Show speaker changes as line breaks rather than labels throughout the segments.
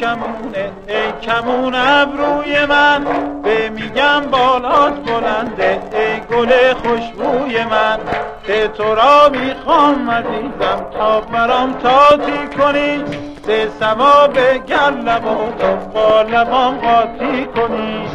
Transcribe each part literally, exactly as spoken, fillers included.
کمونه ای کمون ابروی من، به میگم بالات بلنده ای گل خوشبوی من. به تو را میخوام عزیزم تا برام تاتی کنی، سه ثواب گر لباتو با لبام قاطی کنی.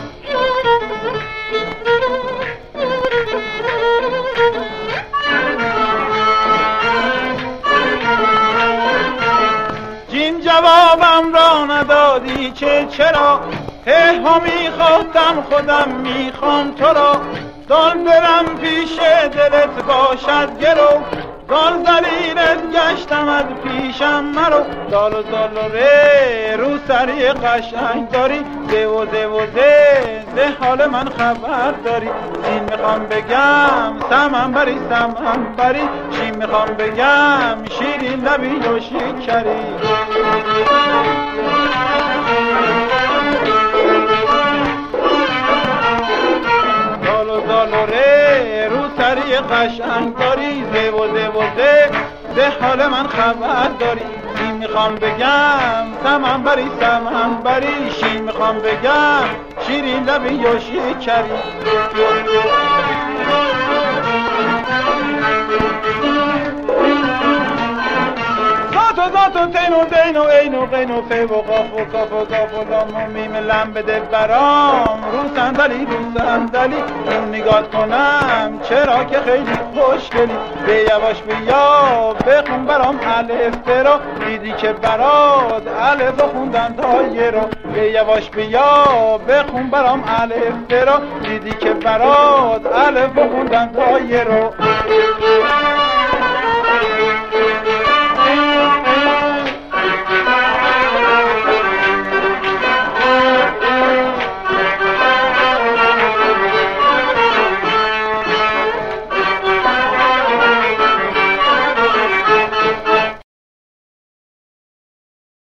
جین جوابم را ندادی چه چرا، ته ها میخواستم خودم میخوام تو را. دان برم پیش دلت باشد گرو، دان زلیلت گشتم از پیشم مرو. دال و دال و ره رو سری قشنگ داری، زه و زه و زه زه حال من خبر داری. زین میخوام بگم سمن بری سمن بری، شین میخوام بگم شیرین لبی و شکری. دال و دال و ره رو سری قشنگ داری، زه و زه و زه زه حال من خبر داری. زین میخوام بگم سمن بری سمن بری، شین میخوام بگم شیرین لبی یا شکری. زاتو زاتو تینو دینو اینو قینو فی و قاف و کاف و کاف و لام و میم لم بده برام، رو صندلی رو صندلی اون نگاه کنم چرا که خیلی خوشگلی. به یواش بیا بخون برام الف برا، دیدی که برات الف خوندن تا یه رو. به یواش بیا بخون برام الف برا، دیدی که برات الف خوندن تا یه رو.